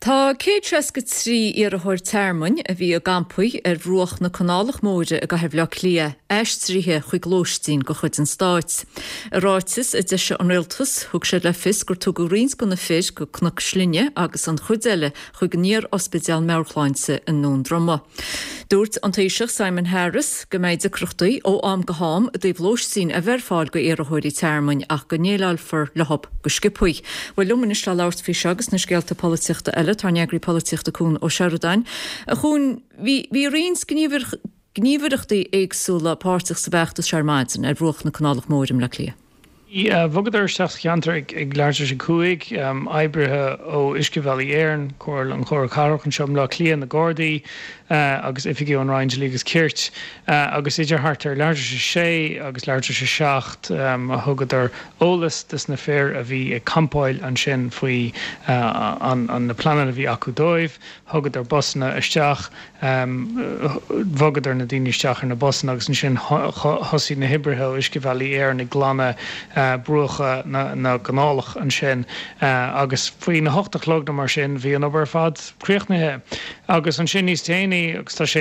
Tá cé tresca trí ar a thuir termhain a bhí a gampaí ar bhruach na canálach móide a gahibh le lia eistríthe chuig glóistín go chud an stáit. A ráitis a deise an réaltas thug sé le fis gur tú go rins go na fis go cnach slinne agus an chudeile chuig níor ospidéal Mearchláinse in nón drama. Dúirt an taoiseach Simon Harris go méid a cruchtaí ó am go háam a dtí glóistín a bherfáil go ar a thuirí termhain ach go néáil for lehab go scipuí. Bhfuil lumanis le láirt fí segus na scéalta políochta eile tar neagraí políochta cún ó Searodain. A chun bhí rins gníomhaireachtaí éagsúla páirteach sa bheachtas Searmaidin ar bhruach na canálach móidim le lia. Bhagad ar seach cheantar ag leirte sé cuaig aibrithe ó Uisce Éireann chuir an chóir carach an seom le cliath na Gordaí agus ifigí an Ryan lígus Kirt agus idir hart ar leirte sé agus leirte sé seacht a thugad ar ólas dus na fér a bhí ag campáil an sin faoi an na planan a bhí acu dóibh, thugad ar bosna isteach, bhagad ar na daoine isteach ar na bosna agus an sin thosaí na hibrithe ó Uisce Éireann ag glanna brucha na canálach an sin agus faoin na hochtalog na mar sin bhí an obair fad críochnathe agus an sin níos déanaí agus tá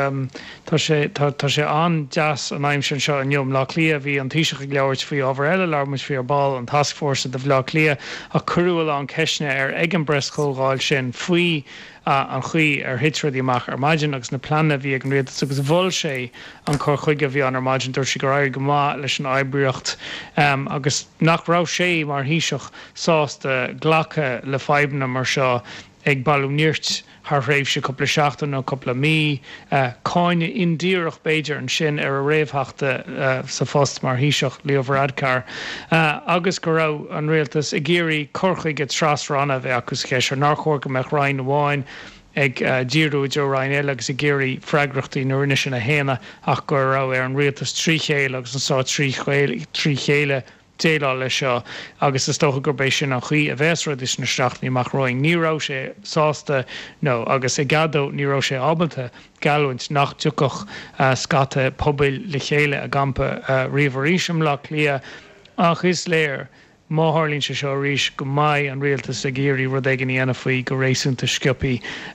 sé an deas an aimim sin seo an jom lá lia bhí an tíiseach ag leabhairt faoi ábhar eile learmas faoi ar ball an task force de bhlá lia a curúil an ceisne ar ag an brescógáil sin faoi an chuí ar hitradí amach ar maidin agus na planna bhí ag an réad agus bhil sé an chur chuige bhí an ar maidin dúir si go raibh go má leis an aibríocht agus nach rá sé mar híiseach sásta ghlacha le feibna mar seo ag bailúníirt th réimh se coppla seachtain nó coppla mí cáine indíireach Beiidir an sin ar a réomhtheachta sa fós mar híiseach leomhradcar agus go raibh an réaltas i ggéirí corchaig go trasranna bheith agus chéis ar nachchóir go meach Ryan Amháin ag díúid ó Ryan eile agus i ggéirí freigrachtaí nó rinne sin a héana ach go raibh ar an réaltas trí chéile agus an sá trí chéile déile lei seo agus is tócha gur bééis sin an chuí a bheitsrad is na straachnaí amach roiing nírá sé sásta nó agus i gadó nírá sé ábalta galúint nach tucach scata pobail le chéile a gampa riomhharísim le lia ach is léir máthirlíonn se seo arís go maith an réaltas a géirí rud éigean dhéanamh faoi go réasúnta sciupaí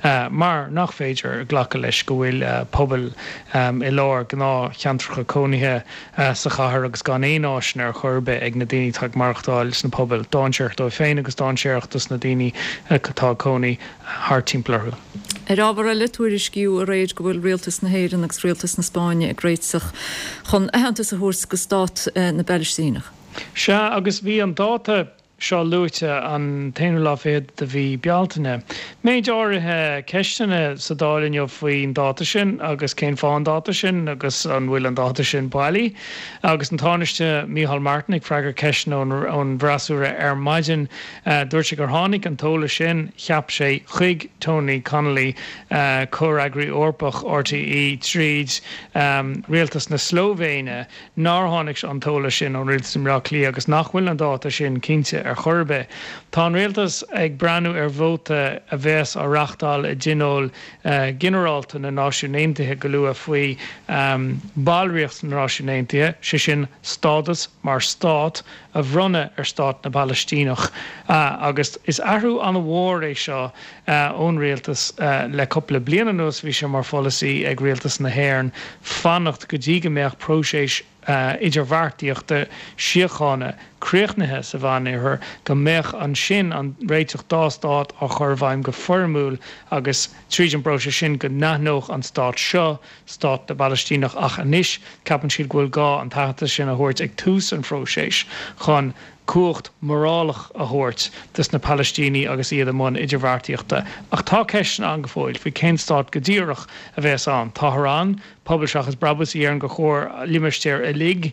mar nach féidir ghlacha leis go bhfuil pobail i lár gná cheantracha cónaithe sa chathair agus gan éonáisisin ar churbe ag na daoine tá marachtáil na pobail dáinseocht ó féin agus dáinseochttas na daoine tá cónaí thar timpplairthú. Ar ábhar le túir isciú a réid go bhfuil réaltas na Héireann agus réaltas na Spáine ag réitseach chun aitheantas a thuairs go stát na Beilsínach. Se agus bhí an dáta seo luite an taanú lá féad de bhí bealtaine. Méid áirithe ceistena sa dálinne faoin dáta sin agus cén fáin dáta sin agus an bhfuil an dáta sin bailí agus an táneiste Mícheál Martin ag freigar ceisna ón bhrasúra ar maidin dúirte gur tháinig an tóla sin cheap sé chuig Tony Connolly córagraí orpach RTE tríd réaltas na Slóvéine ná tháinig an tóla sin ón réaltas imrá lí agus nach bhfuil an dáta sin cinnte ar churbe. Tá réaltas ag breanú ar bhóta a bheits á reachtáil i dginól generálta na náisiúnéimtithe go luath faoi bailríocht na náisiúnéimtithe sé sin stádas mar stát a bhrunne ar stát na Palestínach agus is airthú an bhór é seo ón réaltas le coppla bliana nuas bhí sé mar folasaí ag réaltas na Héireann fannacht go dtí go mbeadh próséis idirmhairtíochta siochána críochnathe sa bhainnéair go mbeadh an sin an réiteach dástát á chur bhaim go formúil agus tríd an brose sin go nathnóch an stát seo stát na Palestínach ach anois ceapann siad ghfuil gá an taitheta sin a thuirt ag tús an phróséis chun cuacht morálach a thuirt dus na Palestíní agus iad amón idirmhairtíochta ach tá ceisna an go fóil faoi cén stát go díreach a bheits an Táthran pobl seachas brabus í ar an go chóir limistéir a lig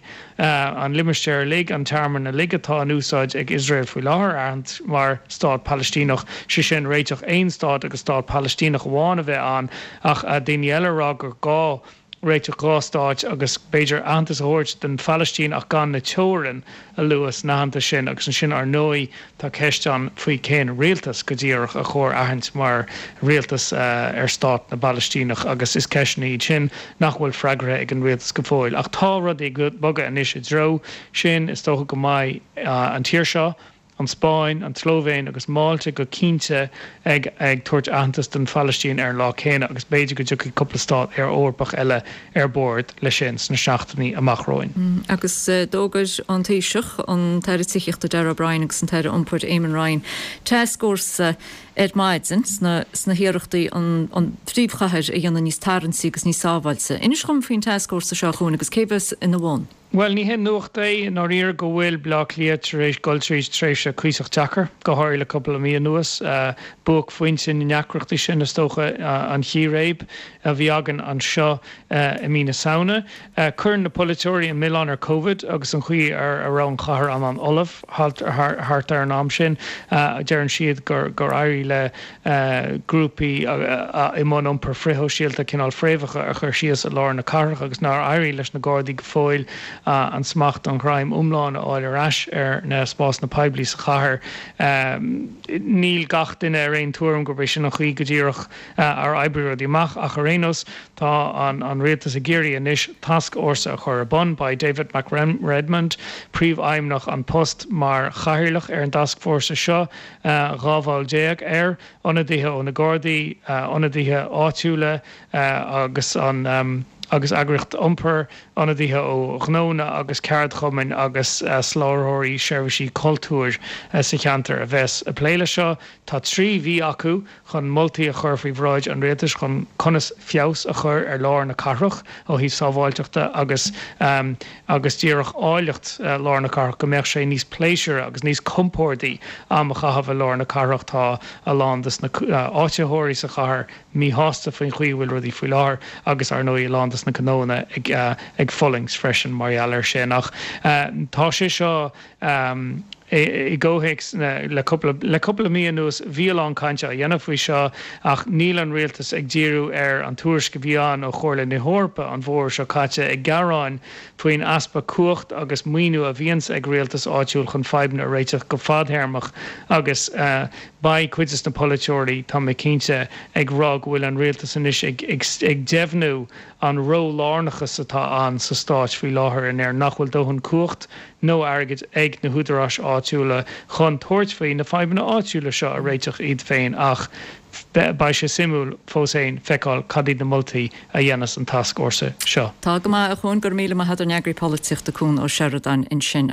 an limistéir a lig an termar na ligatá an úsáid ag Israel faoi láthair airnt mar stát Palestínach si sin réiteach aon stát agus stát Palestínach bháin a bheith an ach a daoine eile rá gur gá réiteach gástáid agus Beiidir antas thuirt den Palestín ach gan na teorann a luas náhananta sin agus an sin ar nói tá ceistán faoi cén réaltas go díreach a chóir aithint mar réaltas ar stát na Palestínach agus is ceisna iad sin nach bhfuil freagraithe ag an réaltas go fóil ach tá rud é go boga anois i dro sin is tócha go maith an tíir seo an Spáin, an Slóvéin agus Máilte go cínte ag tuairt antas den Palestín ar lá chéine agus beidir go dtí coppla stát ar órbach eile ar bord le sin na seachtaí amachróin. Agus dógad an taoiseach an teir tiíocht a Darragh O'Brien agus an teir iomport Eamon Ryan. Teascórsa maidsin sna hiireachtaí an tríomhchathir a dhéanana níos taransaí agus níos sábhailsa. Inis chum faoin teascórsa seo chuúna agus céhas ina bháin. Well, ní hen nuachta nar ír go bhfuil blá liaad éis Goldtrees tréis a cuiseach teachar go háir le coppla mí nuas buach faoin sin in neacrochtaí sin na stocha an chiréib a bhí agan an seo i mína saona. Churn na polytóirí in Milán ar COVID agus an chuí ar rán chahar an Olaf hart ar an am sin dearan siad gur airí le grúpaí i món iompar frithó síalta cinál fréomhacha a chur sios a lár na carach agus nar airí leis na Gardaí go fóil an smacht an Chraim umláin áil arás ar na spás na peblií sa chathair. Níl gach duine ar aon túm gur sin nach chuí go ddíireach ar oibriú amach a chorénos tá an réaltas a géirí inis task orsa a chur a bun by David McRedmond príomh-aimnach an post mar chathirlach ar an task force seo rábháil déag ar ionadaithe ó na Gardaí ionadaithe áitiúla agus an agus agricht iompar ionadaithe ó Gnóna agus Ceard Chumain agus sláthróirí seirbhísí cultúir sa cheantar a bheits a pléile seo tá trí bhí acu chun moltaí a chur faoi bhráid an réaltas chun conas fios a chur ar lár na carach ó hí sábháilteachta agus díreach áilecht lár na carach go mbeadh sé níos pléisiúr agus níos compórdaí am a chahabh lár na carach tá a lándas na áitethirí sa chathair mí hásta faoin chuí bhfuil rudí faoi láthair agus ar nó i lándas na canóna ag follings freisin mariaal ar sin nach tá sé seo I ggóhéics le coppla míon nús bhíán cainte a dhéanamh faoi seo ach níl an rialtas ag díú ar an túairs go bhíán ó chóirla na hórpa an bhór seo caite ag garáin faoin aspa cuacht agus muoinú a bhíons ag rialtas áitiúil chun feibna réiteach go fadhéirmach agus ba cuidas na polytóirí tá mé cínte ag rá bhfuil an rialtas inis ag deimhnú an ró lárnachas atá an sa stáit faoi láthair in ar nachhfuil dóhann cuacht nó agad ag na húdarrás áitiúla chun tuairt faoin na feibna áitiúla seo a réiteach iad féin ach ba sé simú fósain feicáil cadí na moltaí a dhéanas an task orsa seo. Tá go a chun gur míle a hadidir neagraí políochta cún ó Sheridan in sin